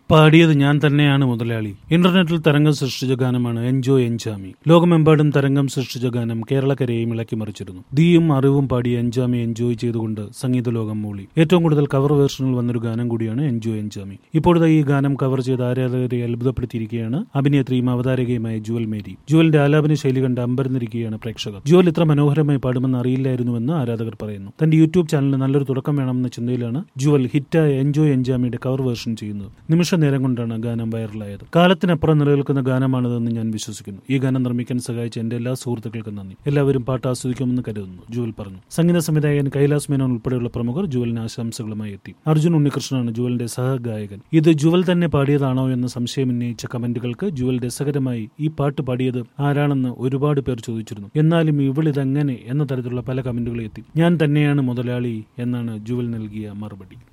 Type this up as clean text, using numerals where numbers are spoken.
പാടിയത് ഞാൻ തന്നെയാണ് മുതലാളി. ഇന്റർനെറ്റിൽ തരംഗം സൃഷ്ടിച്ച ഗാനമാണ് എൻജോയ് എൻജാമി. ലോകമെമ്പാടും തരംഗം സൃഷ്ടിച്ച ഗാനം കേരളക്കരയെയും ഇളക്കി മറിച്ചിരുന്നു. ദീയും അറിവും പാടിയ എൻജാമി എൻജോയ് ചെയ്തുകൊണ്ട് സംഗീത ലോകം മൂളി. ഏറ്റവും കൂടുതൽ കവർ വേർഷനുകൾ വന്നൊരു ഗാനം കൂടിയാണ് എൻജോയ് എൻജാമി. ഇപ്പോഴത്തെ ഈ ഗാനം കവർ ചെയ്ത ആരാധകരെ അത്ഭുതപ്പെടുത്തിയിരിക്കുകയാണ് അഭിനേത്രിയും അവതാരകയുമായ ജുവൽ മേരി. ജുവലിന്റെ ആലാപന ശൈലി കണ്ട് അമ്പരന്നിരിക്കുകയാണ് പ്രേക്ഷകർ. ജുവൽ ഇത്ര മനോഹരമായി പാടുമെന്ന് അറിയില്ലായിരുന്നുവെന്ന് ആരാധകർ പറയുന്നു. തന്റെ യൂട്യൂബ് ചാനലിന് നല്ലൊരു തുടക്കം വേണമെന്ന ചിന്തയിലാണ് ജുവൽ ഹിറ്റായ എൻജോയ് എൻജാമിയുടെ കവർ വേർഷൻ ചെയ്യുന്നത്. നിമിഷ നേരം കൊണ്ടാണ് ഗാനം വൈറലായത്. കാലത്തിനപ്പുറം നിലനിൽക്കുന്ന ഗാനമാണിതെന്ന് ഞാൻ വിശ്വസിക്കുന്നു. ഈ ഗാനം നിർമ്മിക്കാൻ സഹായിച്ച എന്റെ എല്ലാ സുഹൃത്തുക്കൾക്കും നന്ദി. എല്ലാവരും പാട്ട് ആസ്വദിക്കുമെന്ന് കരുതുന്നു, ജുവൽ പറഞ്ഞു. സംഗീത സംവിധായകൻ കൈലാസ് മേനോൻ ഉൾപ്പെടെയുള്ള പ്രമുഖർ ജുവലിന് ആശംസകളുമായി എത്തി. അർജുൻ ഉണ്ണികൃഷ്ണനാണ് ജുവലിന്റെ സഹഗായകൻ. ഇത് ജുവൽ തന്നെ പാടിയതാണോ എന്ന സംശയം ഉന്നയിച്ച കമന്റുകൾക്ക് ജുവൽ രസകരമായി ഈ പാട്ട് പാടിയത് ആരാണെന്ന് ഒരുപാട് പേർ ചോദിച്ചിരുന്നു. എന്നാലും ഇവളിതെങ്ങനെ എന്ന തരത്തിലുള്ള പല കമന്റുകളും എത്തി. ഞാൻ തന്നെയാണ് മുതലാളി എന്നാണ് ജുവൽ നൽകിയ മറുപടി.